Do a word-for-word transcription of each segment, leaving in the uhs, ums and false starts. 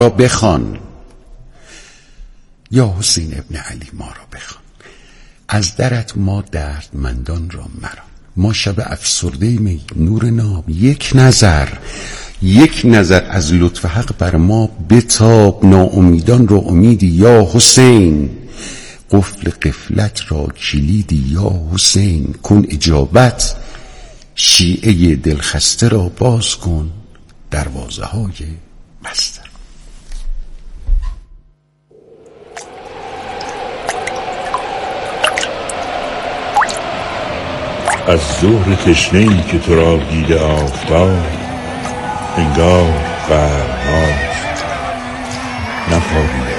را بخوان، یا حسین ابن علی ما را بخوان. از درت ما دردمندان را مران. ما شب افسرده می نور ناب، یک نظر یک نظر از لطف حق بر ما بتاب، ناامیدان را امیدی یا حسین، قفل قفلت را کلیدی یا حسین، کن اجابت شیعه دلخسته را باز کن، دروازه های بسته. از ظهر تشنه‌ای که تو را دیده آفتاب، انگار قرن‌هاست نخوابیده،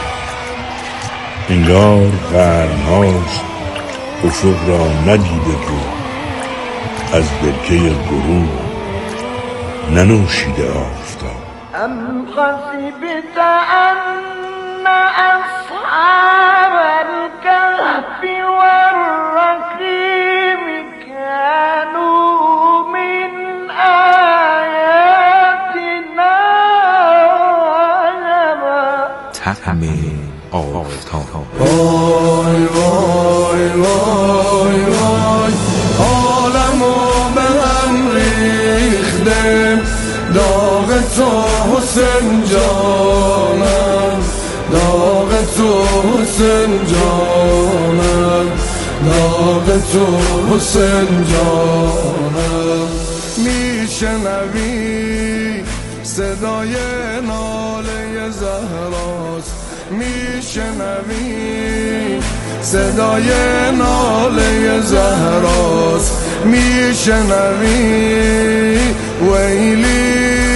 انگار قرن‌هاست افق را ندیده بود، از برکه غروب ننوشیده آفتاب. ام حسبت ان اصحاب الكهف والرقيم كانوا من آياتنا عجبا. طعم آفتاب. وای وای وای وای، عالمو به هم ریخته، داغ تو حسین جانم، داغ تو حسین جانم، داغ تو حسین جانم. میشنوی صدای ناله زهراست، میشنوی صدای ناله زهراست، میشنوی ویلی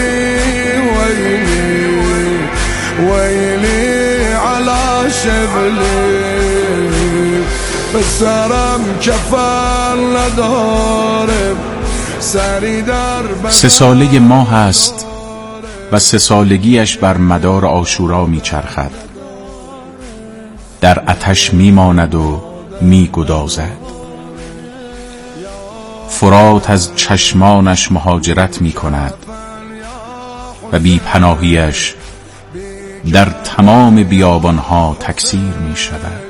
ویلی ویلی علی شبلی، به سرم کفن نداره، سری در سه ساله ما هست و سه سالگیش بر مدار عاشورا میچرخد، در آتش میماند و میگدازد. فرات از چشمانش مهاجرت میکند و بی پناهیش در تمام بیابانها تکثیر میشود.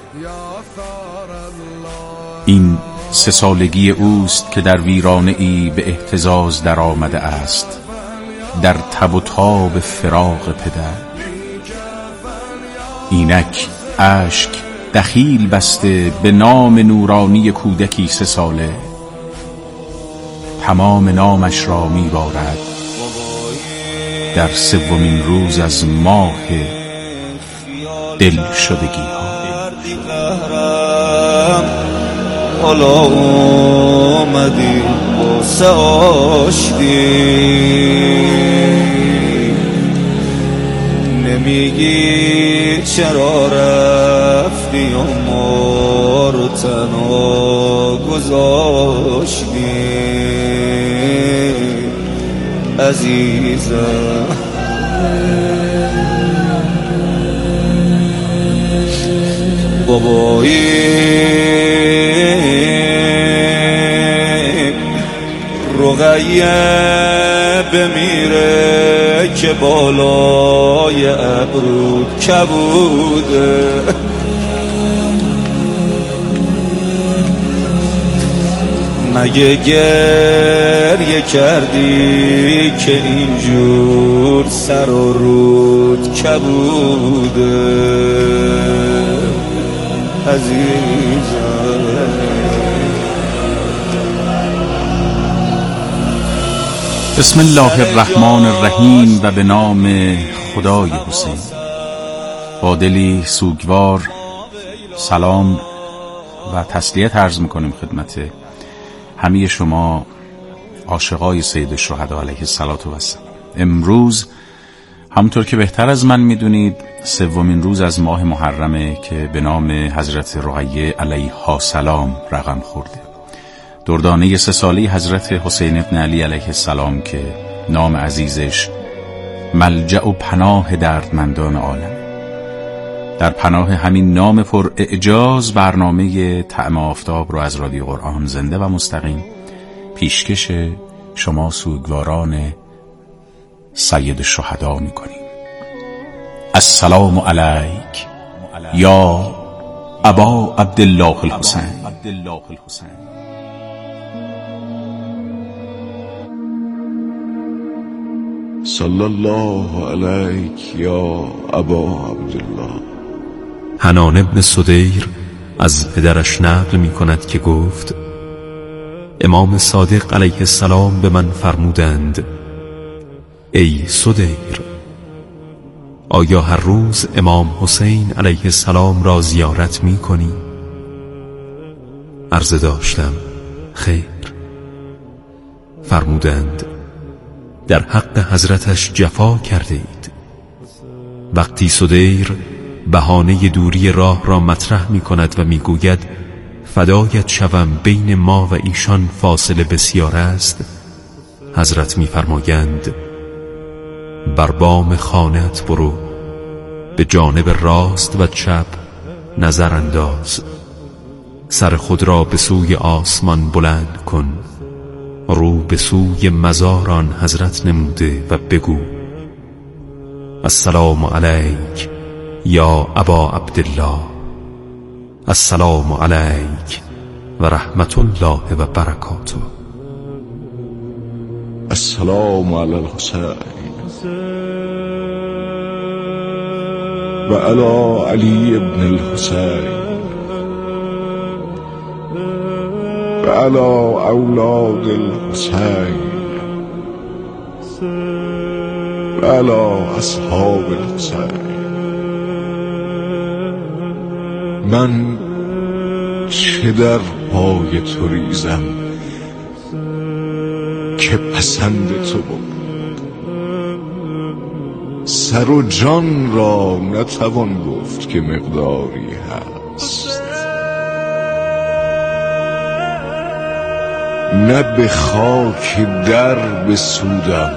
این سه سالگی اوست که در ویرانه ای به اهتزاز در آمده است، در تب و تاب فراق پدر. اینک اشک دخیل بسته به نام نورانی کودکی سه ساله، تمام نامش را میبارد در سومین روز از ماه دل شدگی ها. حالا آمدی باسه آشتی، نمیگی چرا رفتی و ما رو تنها گذاشتی عزیزم. بابایی رقیه بمیره که بالای ابرود کبوده، مگه گریه کردی که اینجور سر و رود کبوده عزیزم. بسم الله الرحمن الرحیم و به نام خدای حسین. با دلی سوگوار سلام و تسلیت عرض میکنیم خدمت همه شما عاشقای سید الشهدا علیه الصلاة و السلام. امروز همونطور که بهتر از من میدونید سومین روز از ماه محرمه که به نام حضرت رقیه علیها السلام رقم خورده، دردانه سه سالی حضرت حسین ابن علی علیه السلام که نام عزیزش ملجأ و پناه دردمندان عالم. در پناه همین نام پر اعجاز برنامه طعم آفتاب رو از رادیو قرآن زنده و مستقیم پیشکش شما سوگواران سید الشهدا میکنیم. السلام علیک یا ابا عبدالله الحسین. صلی الله علیک یا ابا عبدالله. حنان ابن صدیر از پدرش نقل می کند که گفت امام صادق علیه السلام به من فرمودند ای صدیر، آیا هر روز امام حسین علیه السلام را زیارت می کنی؟ عرضه داشتم خیر. فرمودند در حق حضرتش جفا کرده اید. وقتی صدیر بهانه دوری راه را مطرح می کند و می گوید فدایت شوم بین ما و ایشان فاصله بسیار است، حضرت می فرمایند بر بام خانه‌ات برو، به جانب راست و چپ نظر انداز، سر خود را به سوی آسمان بلند کن، رو به سوی مزار آن حضرت نموده و بگو السلام علیک یا ابا عبدالله، السلام علیک و رحمت الله و برکاته. السلام علی الحسین و علی علی ابن الحسین و علی اولاد الحسین و علی اصحاب الحسین. من چه در پای تو ریزم که پسند تو بود، سر و جان را نتوان گفت که مقداری هست. نه به خاک در بسودم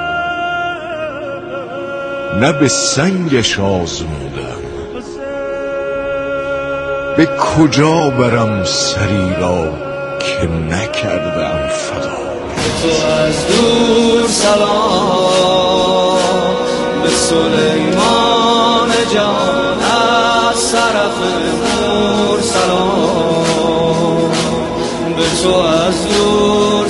نه به سنگش آزمودم، به کجا برم سری را که نکردم فدا. تو از دور سلام به سلیمان جان، از طرف نور سلام به تو از دور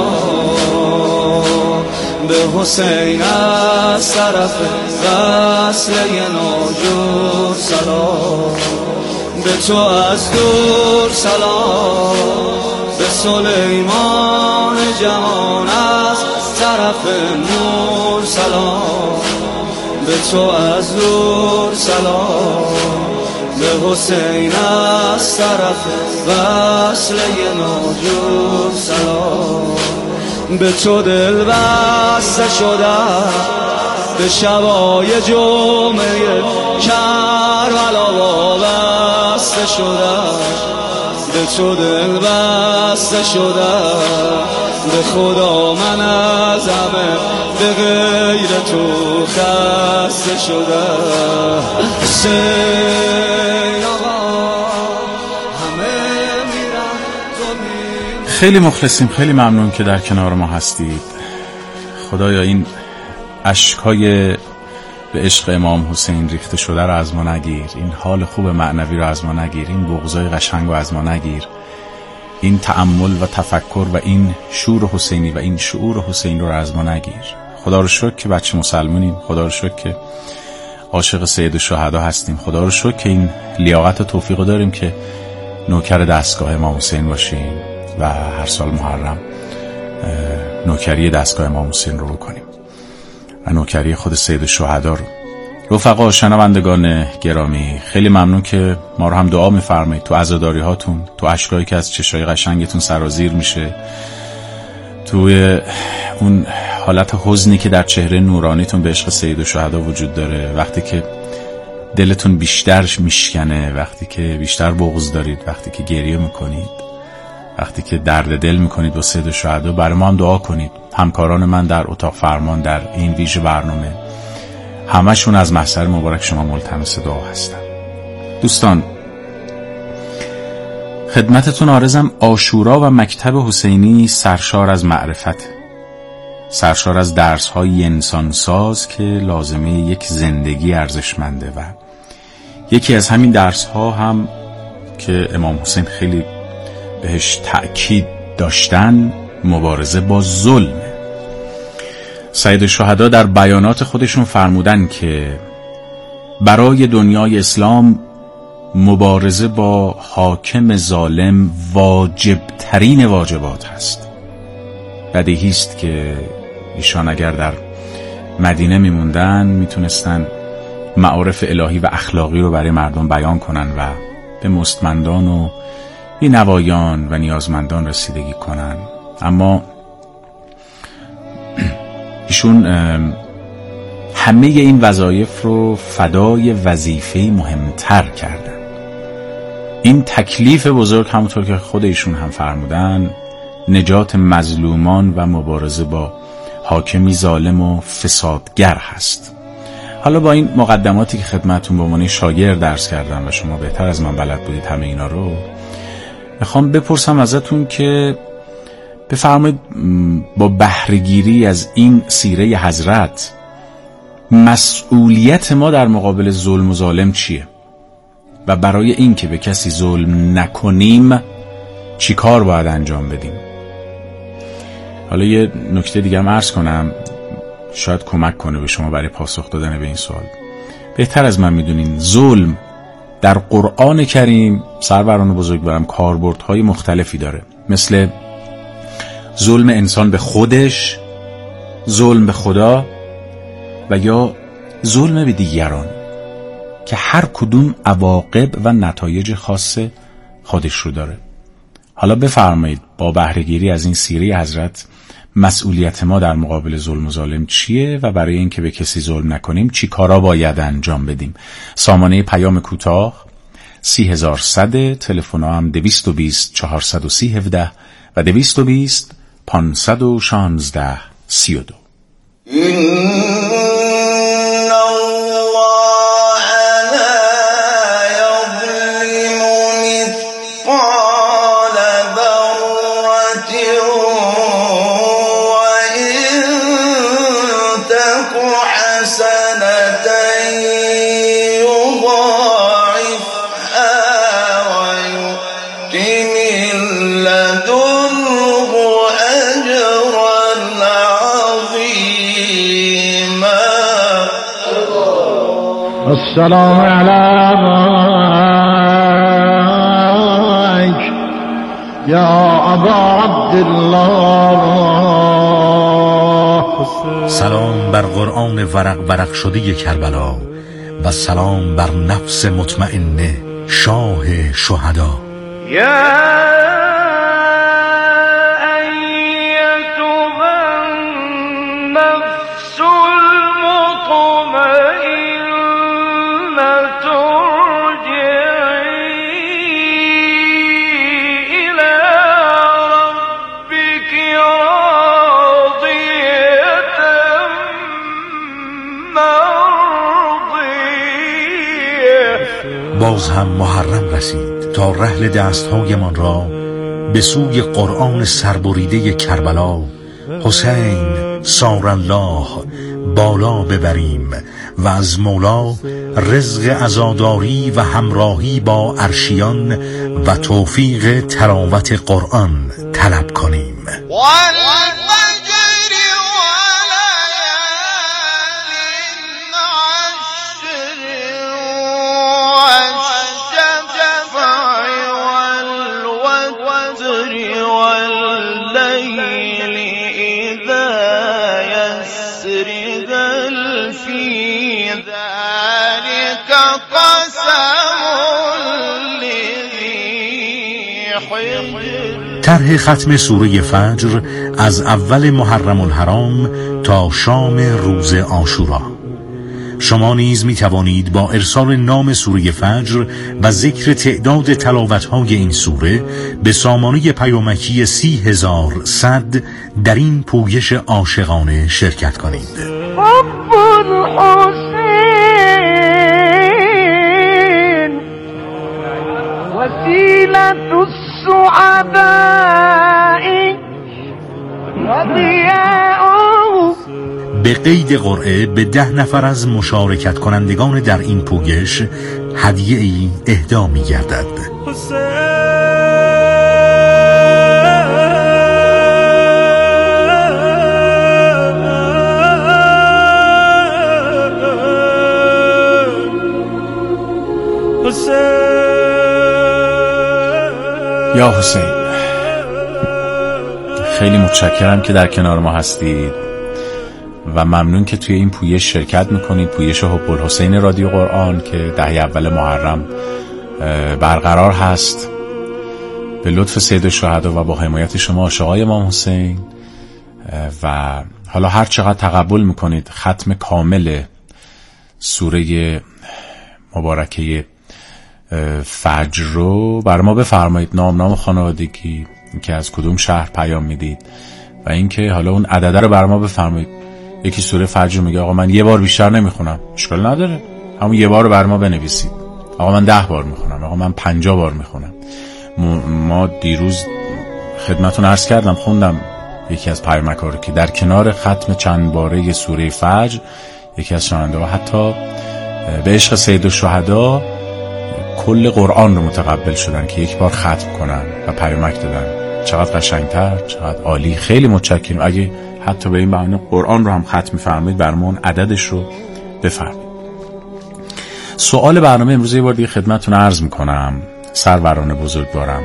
سلام، به حسین از طرف وصله ناجور سلام، به تو از دور سلام، به سلیمان جهان از طرف نور سلام، به تو از دور سلام، به حسین از طرف وصله ناجور سلام، به تو دل بسته شدم به شبای جمعه کربلا وابسته شدم، به تو دل بسته شدم، به خدا من از همه به غیر تو خسته شدم. حسین آقا همه میرن تو میرن. خیلی مخلصیم، خیلی ممنون که در کنار ما هستید. خدایا این اشکای به عشق امام حسین ریخته شده رو از ما نگیر، این حال خوب معنوی رو از ما نگیر، این بغضای قشنگ رو از ما نگیر، این تأمل و تفکر و این شور حسینی و این شعور حسین رو از ما نگیر. خدا رو شکر که بچه مسلمونیم، خدا رو شکر که عاشق سید الشهدا هستیم، خدا رو شکر که این لیاقت و توفیق داریم که نوکر دستگاه امام حسین باشیم و هر سال محرم نوکری دستگاه امام حسین رو بکنیم و نوکری خود سید الشهدا رو. رفقا شنوندگان گرامی، خیلی ممنون که ما رو هم دعا می‌فرمایید تو عزاداری هاتون، تو اشکایی که از چشای قشنگتون سرازیر میشه، توی اون حالت حزنی که در چهره نورانیتون به عشق سید الشهدا وجود داره، وقتی که دلتون بیشتر میشکنه، وقتی که بیشتر بغض دارید، وقتی که گریه میکنید، وقتی که درد دل میکنید با سید الشهدا، برای ما هم دعا کنید. همکاران من در اتاق فرمان در این ویژه برنامه همشون از محضر مبارک شما ملتمس دعا هستن. دوستان، خدمتتون عارضم عاشورا و مکتب حسینی سرشار از معرفت، سرشار از درس‌های انسانساز که لازمه یک زندگی ارزشمنده و یکی از همین درس‌ها هم که امام حسین خیلی بهش تأکید داشتن مبارزه با ظلم. سید الشهدا در بیانات خودشون فرمودن که برای دنیای اسلام مبارزه با حاکم ظالم واجب ترین واجبات هست. بدیهی است که ایشان اگر در مدینه میموندن میتونستن معارف الهی و اخلاقی رو برای مردم بیان کنن و به مستمندان و بی‌نوایان و نیازمندان رسیدگی کنن، اما ایشون همه این وظایف رو فدای وظیفه مهمتر کردن. این تکلیف بزرگ همونطور که خود ایشون هم فرمودن نجات مظلومان و مبارزه با حاکمی ظالم و فسادگر هست. حالا با این مقدماتی که خدمتتون به عنوان شاگرد درس کردم و شما بهتر از من بلد بودید همه اینا رو، میخوام بپرسم ازتون که بفرمایید با بهره‌گیری از این سیره حضرت مسئولیت ما در مقابل ظلم و ظالم چیه و برای این که به کسی ظلم نکنیم چی کار باید انجام بدیم؟ حالا یه نکته دیگه هم عرض کنم شاید کمک کنه به شما برای پاسخ دادن به این سوال. بهتر از من میدونین ظلم در قرآن کریم سروران بزرگوارم کاربردهای مختلفی داره، مثل ظلم انسان به خودش، ظلم به خدا و یا ظلم به دیگران که هر کدوم عواقب و نتایج خاص خودش رو داره. حالا بفرمایید با بهره‌گیری از این سیره حضرت مسئولیت ما در مقابل ظلم و ظالم چیه و برای اینکه به کسی ظلم نکنیم چی کارا باید انجام بدیم؟ سامانه پیام کوتاه سی هزار و صد، تلفن هم دویست و بیست چهارصد و سی هفده و دویست و بیست پانصد و شانزده سی و دو. السلام عليك يا أبا عبد الله. سلام بر قرآن ورق ورق شده کربلا و سلام بر نفس مطمئنه شاه شهدا. باز هم محرم رسید تا رحل دستهایمان را به سوی قرآن سربریده کربلا حسین سار الله بالا ببریم و از مولا رزق عزاداری و همراهی با عرشیان و توفیق تلاوت قرآن طلب کنیم. طرح ختم سوره فجر از اول محرم الحرام تا شام روز عاشورا. شما نیز می توانید با ارسال نام سوره فجر و ذکر تعداد تلاوت‌های این سوره به سامانه پیامکی سی هزار و صد در این پویش عاشقانه شرکت کنید. وسيلة السعداء وضياؤه به قید قرعه به ده نفر از مشارکت کنندگان در این پویش هدیه ای اهدا می گردد. یا حسین، خیلی متشکرم که در کنار ما هستید و ممنون که توی این پویش شرکت میکنید. پویش حب الحسین رادیو قرآن که دهه اول محرم برقرار هست به لطف سید الشهدا و با حمایت شما عاشقای امام حسین. و حالا هر چقدر تقبل میکنید ختم کامل سوره مبارکه فجر رو بر ما بفرمایید، نام نام خانوادگی، اینکه از کدوم شهر پیام میدید و اینکه حالا اون عدده رو بر ما بفرمایید. یکی سوره فجر میگه آقا من یه بار بیشتر نمیخونم، اشکال نداره، همون یه بار رو بر ما بنویسید. آقا من ده بار میخونم، آقا من پنجاه بار میخونم. ما دیروز خدمتون عرض کردم، خوندم یکی از پیامک‌ها رو که در کنار ختم چند باره سوره فجر یکی از شنونده‌ها حتی به عشق سید الشهدا کل قرآن رو متقبل شدن که یک بار ختم کنن و پیامک دادن. چقدر قشنگتر، چقدر عالی. خیلی متشکرم. اگه حتی به این بهانه قرآن رو هم ختم می‌فرمایید برامون عددش رو بفرمایید. سوال برنامه امروز یه بار دیگه خدمتتون عرض می‌کنم سروران بزرگوارم.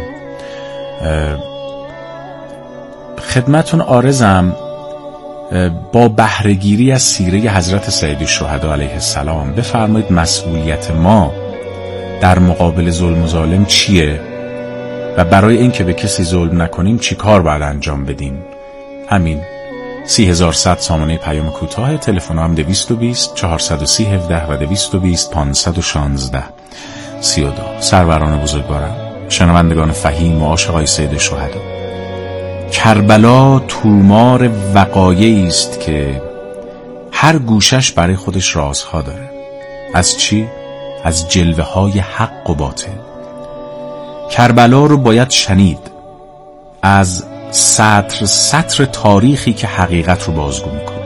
خدمتتون عارضم با بهره‌گیری از سیره حضرت سید الشهدا علیه السلام بفرمایید مسئولیت ما در مقابل ظلم و ظالم چیه و برای اینکه به کسی ظلم نکنیم چی کار باید انجام بدیم. همین سی هزار صد سامانه پیام کوتاه، تلفن هم دویست و بیست چهارصد و سی هفده و دویست و بیست پانصد و شانزده سی و دو. سروران بزرگوارم، شنوندگان فهیم و عاشقای سید الشهدا، کربلا تومار وقایعی است که هر گوشش برای خودش رازها داره. از چی؟ از جلوه های حق و باطل. کربلا رو باید شنید از سطر سطر تاریخی که حقیقت رو بازگو میکنه.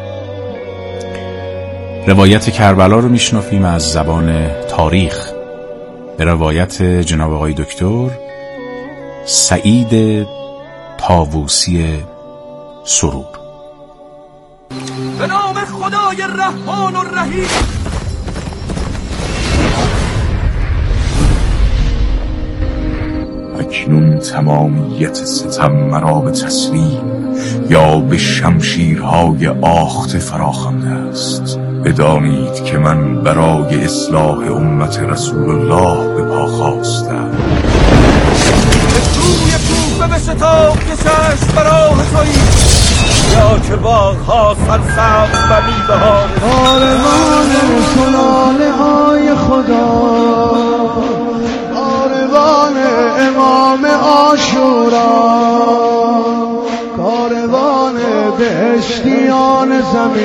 روایت کربلا رو میشنفیم از زبان تاریخ به روایت جناب آقای دکتر سعید طاووسی سرور. به نام خدای رحمان و رحیم. اکنون تمامیت ستم مرا به تسلیم یا به شمشیرهای آخته فراخوانده است. بدانید که من برای اصلاح امت رسول الله به پا خواستم. به سوی کوفه به شتاب که چشم براه تویی، یا که باغها سرسبز و میوه‌ها کاروان سلاله های خدا، کاروان امام عاشورا، کاروان بهشتیان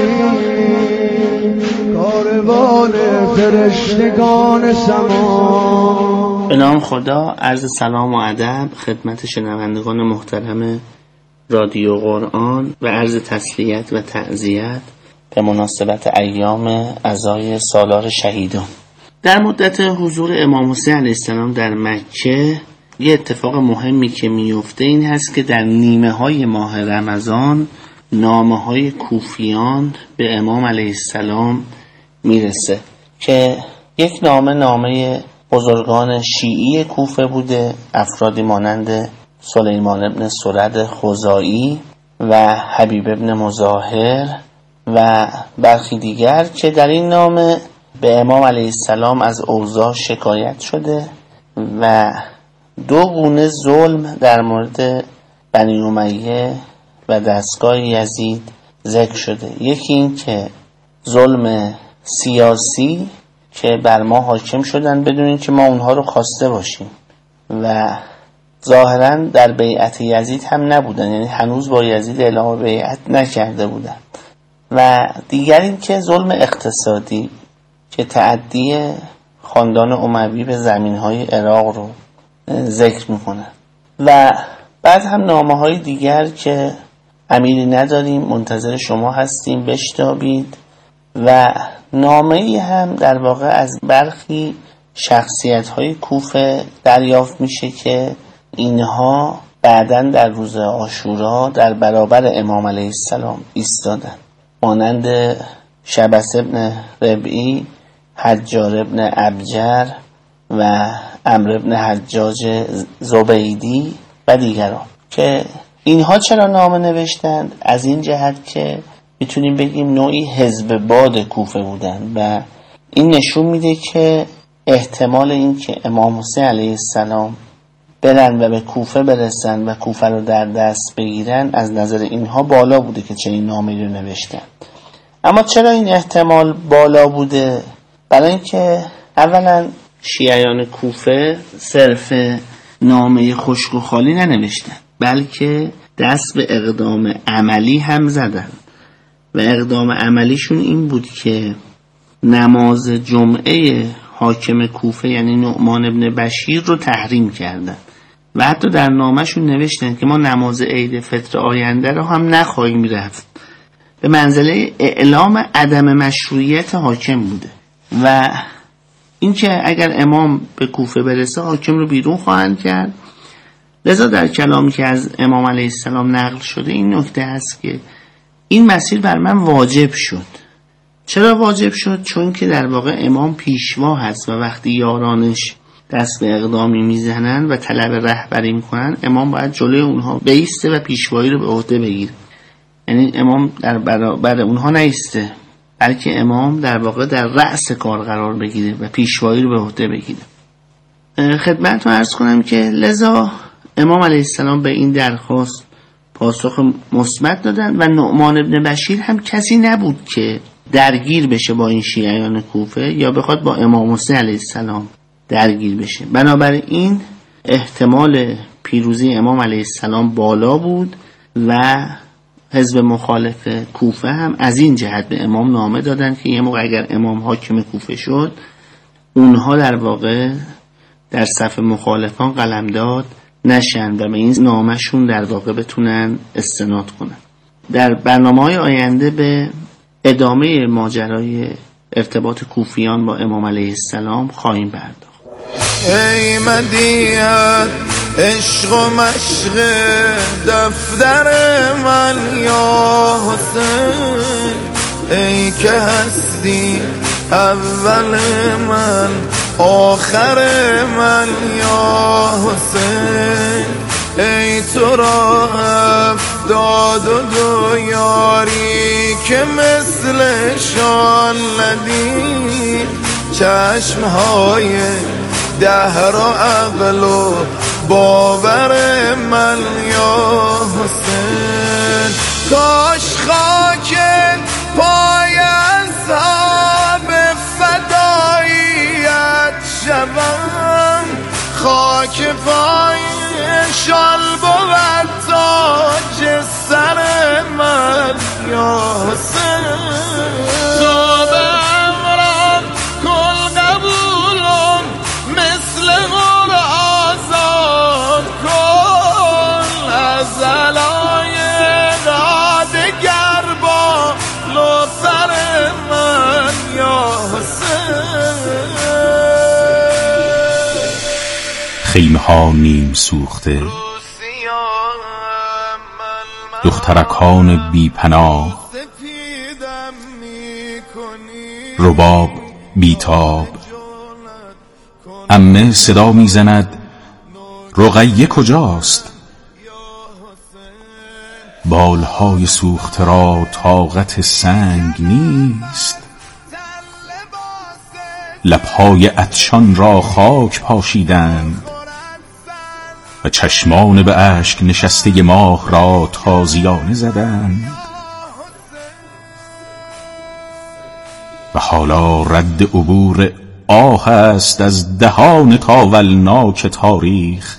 زمین، کاروان فرشتگان سما. به نام خدا. عرض سلام و ادب خدمت شنوندگان محترم رادیو قرآن و عرض تسلیت و تعزیت به مناسبت ایام عزای سالار شهیدان. در مدت حضور امام حسین علیه السلام در مکه یه اتفاق مهمی که میفته این هست که در نیمه های ماه رمضان نامه های کوفیان به امام علیه السلام میرسه که یک نامه نامه بزرگان شیعی کوفه بوده، افرادی مانند سلیمان ابن سرد خزاعی و حبیب ابن مظاهر و برخی دیگر که در این نامه به امام علیه السلام از اوضاع شکایت شده و دو گونه ظلم در مورد بنی امیه و دستگاه یزید ذکر شده. یکی این که ظلم سیاسی که بر ما حاکم شدن بدون اینکه ما اونها رو خواسته باشیم و ظاهرا در بیعت یزید هم نبودن، یعنی هنوز با یزید اعلام بیعت نکرده بودن. و دیگر این که ظلم اقتصادی که تعدی خاندان اموی به زمین‌های عراق رو ذکر میکنه. و بعد هم نامه‌های دیگر که امیری نداریم، منتظر شما هستیم بشتابید. و نامه‌ای هم در واقع از برخی شخصیت‌های کوفه دریافت میشه که اینها بعداً در روز عاشورا در برابر امام علیه السلام ایستادن، مانند شبس ابن ربعی، حجار ابن ابجر و عمرو ابن حجاج زبیدی و دیگران. که اینها چرا نامه نوشتند؟ از این جهت که میتونیم بگیم نوعی حزب باد کوفه بودن و این نشون میده که احتمال این که امام حسین علیه السلام برن و به کوفه برسن و کوفه رو در دست بگیرن از نظر اینها بالا بوده که چنین نامه‌ای رو نوشتن. اما چرا این احتمال بالا بوده؟ برای اینکه اولا شیعیان کوفه صرف نامه خشک و خالی ننوشتن، بلکه دست به اقدام عملی هم زدن و اقدام عملیشون این بود که نماز جمعه حاکم کوفه یعنی نعمان ابن بشیر رو تحریم کردن و حتی در نامه‌شون نوشتن که ما نماز عید فطر آینده رو هم نخواهیم رفت. به منزله اعلام عدم مشروعیت حاکم بوده و اینکه اگر امام به کوفه برسه حاکم رو بیرون خواهند کرد. لذا در کلامی که از امام علیه السلام نقل شده این نکته هست که این مسیر بر من واجب شد. چرا واجب شد؟ چون که در واقع امام پیشوا هست و وقتی یارانش دست به اقدامی میزنن و طلب رهبری میکنن، امام باید جلوی اونها بیسته و پیشوایی رو به عهده بگیره. یعنی امام در برابر اونها نیسته، بلکه امام در واقع در رأس کار قرار بگیره و پیشوایی رو به عهده بگیره. خدمتتون عرض کنم که لذا امام علیه السلام به این درخواست پاسخ مثبت دادن و نعمان ابن بشیر هم کسی نبود که درگیر بشه با این شیعیان کوفه یا بخواد با امام حسین علیه السلام درگیر بشه. بنابراین احتمال پیروزی امام علیه السلام بالا بود و حزب مخالف کوفه هم از این جهت به امام نامه دادن که یه موقع اگر امام حاکم کوفه شد اونها در واقع در صف مخالفان قلمداد نشن و به این نامشون در واقع بتونن استناد کنن. در برنامه‌های آینده به ادامه ماجرای ارتباط کوفیان با امام علیه السلام خواهیم پرداخت. ای مدیت عشق و مشق دفتر من یا حسین، ای که هستی اول من آخر من یا حسین، ای تو را افتاد و دو یاری که مثلشان ندید، چشمهای دهر و عقل و باور من یا حسین، کاش خاک پای اصحاب فداییت شوم، خاک پای شال بود تاج سر من یا حسین، تو به امرم کل قبولم مثل غر آزاد کن، از علای دادگر با لطفر من یا حسین. خیمه ها نیم سوخته، دخترکان بی پناه، رباب بیتاب، عمه صدا میزند رقیه کجاست؟ بالهای سوخته را طاقت سنگ نیست، لبهای عطشان را خاک پاشیدند و چشمان به اشک نشسته ماه را تازیانه زدند و حالا رد عبور آه است از دهان تاولناک تاریخ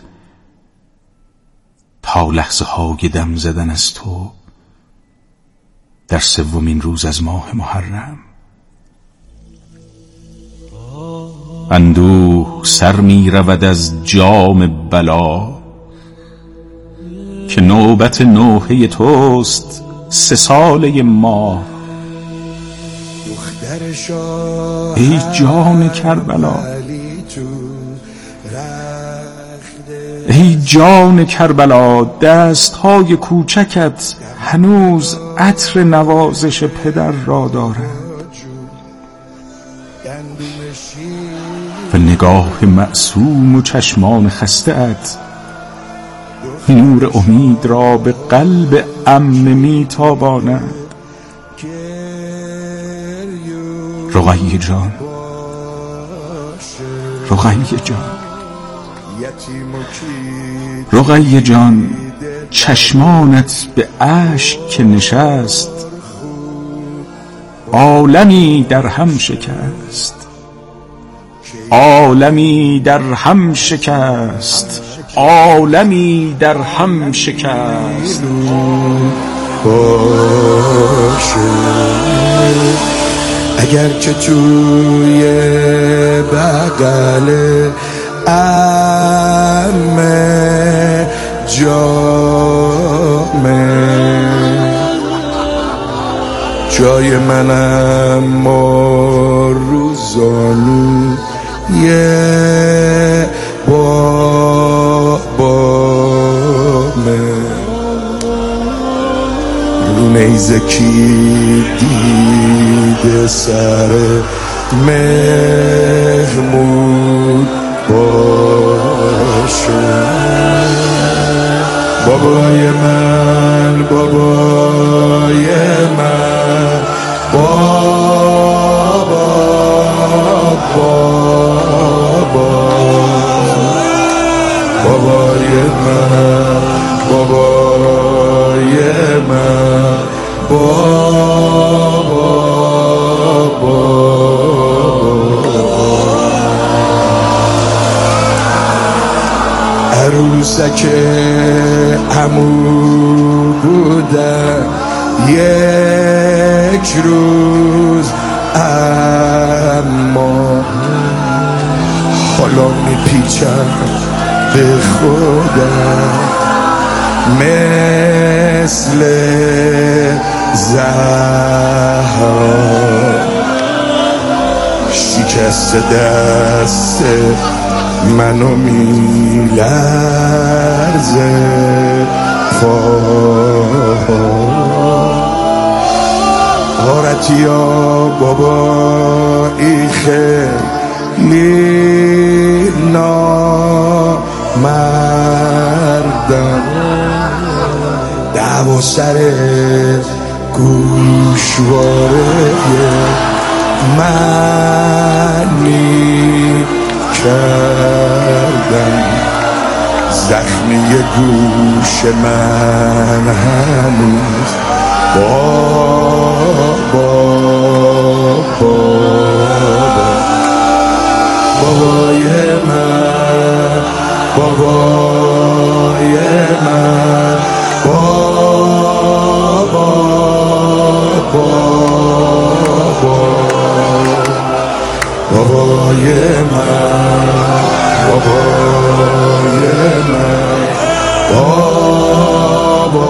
تا لحظه های دم زدن از تو در سومین روز از ماه محرم. اندوه سر می رود از جام بلا که که نوبت نوحه توست سه ساله ما. ای جان کربلا، ای جان کربلا، دستهای کوچکت هنوز عطر نوازش پدر را دارد و نگاه معصوم و چشمان خسته‌ات نور امید را به قلب عمه میتاباند. رقیه جان، رقیه جان، رقیه جان، چشمانت به اشک که نشست عالمی در هم شکست، عالمی در هم شکست، عالمی در هم شکست. باشه اگر که توی بغل عمه جامه جای منم ما روزانو یه بابامه رو نیزه کی دیده سر مهمون باشه. بابای من، بابای من، بابا بابا بابای من، بابای من، بابا عروسک عمو بودم یک روز، اما حالا میپیچم به خودم مثل زهرا، شکست دست منو میلرزه غارتی ها بابا ای خیلی نامردم، دعوا سر گوشواره منی کردم، زخمی گوش من هنوز بابا بابا بابای من، بابای من، بابا بابا بابای من، بابای من، بابا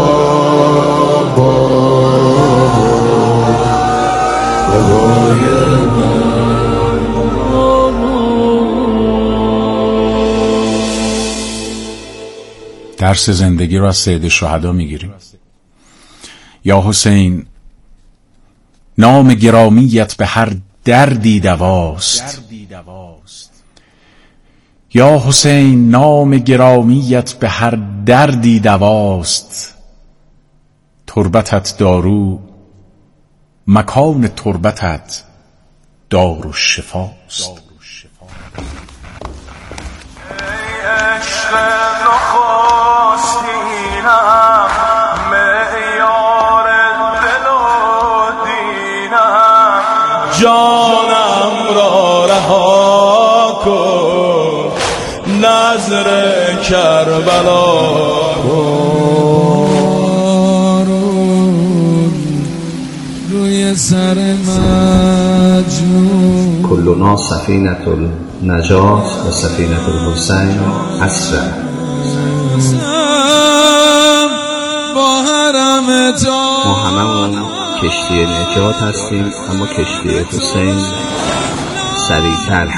بابای من. درس زندگی رو از سید شهدا میگیریم. یا حسین، نام گرامیت به هر دردی دواست. یا حسین، نام گرامیت به هر دردی دواست. تربتت دارو، مکان تربتت دار و شفاست. جانم را رها کن، نظر کربلا بارون روی سر مجنون. کلنا سفینة النجاة و سفینة الحسین اسرع. ما هممون کشتی نجات هستیم، اما کشتی حسین سریعتر